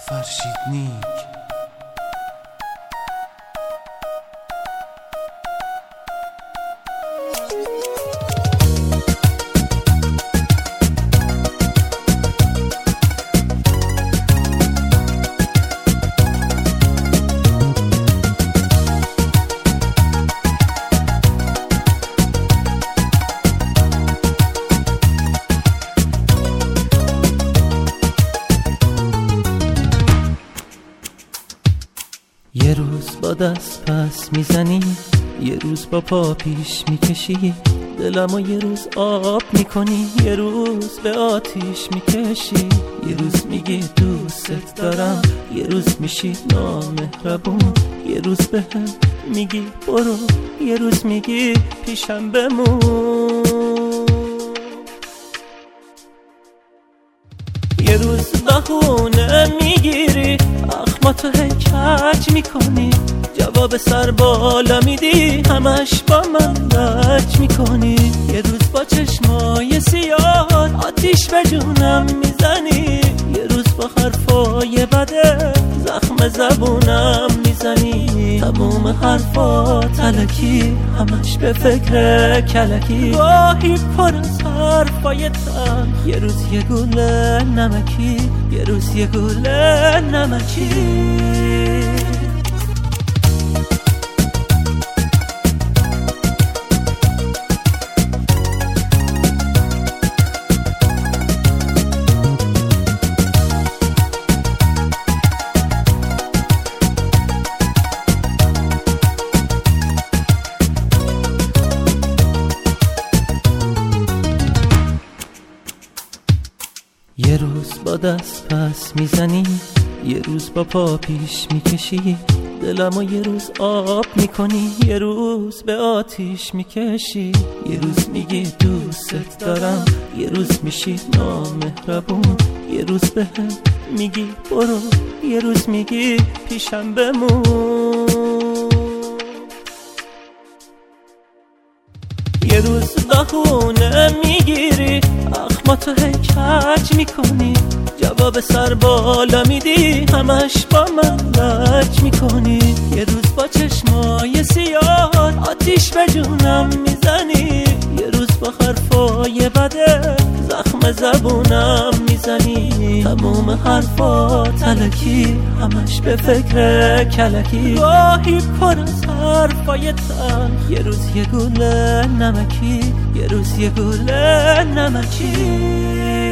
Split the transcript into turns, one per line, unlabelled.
فرشیدنیک.
یه روز با دست پس میزنی، یه روز با پا پیش میکشی، دلمو یه روز آب میکنی، یه روز به آتیش میکشی. یه روز میگی دوست دارم، یه روز میشی نامهربون، یه روز بهم میگی برو، یه روز میگی پیشم بمون. یه روز بهونه میگیری، اخماتو کج میکنی، جواب سر بالا میدی، همش با من لج میکنی. یه روز با چشمای سیاه آتیش به جونم میزنی، یه روز با حرفای بده زخم زبونم میزنی. تموم حرفات الکی، همش به فکر کلکی، گاهی پر از حرفای تلخ، یه روز یه گوله نمکی، یه روز یه گوله نمکی. یه روز با دست پس میزنی، یه روز با پا پیش میکشی، دلمو یه روز آب میکنی، یه روز به آتیش میکشی. یه روز میگی دوست دارم، یه روز میشی نامهربون، یه روز بهم میگی برو، یه روز میگی پیشم بمون. یه روز بهونه میگیری، اخماتو کج میکنی، جواب سر بالا میدی، همش با من لج میکنی. یه روز با چشمای سیاه آتیش به جونم میزنی، یه روز با حرفای بده زخم زبونم میزنی. تموم حرفات الکی، همش به فکر کلکی، گاهی پر از حرفای تلخ، یه روز یه گوله نمکی، یه روز یه گوله نمکی.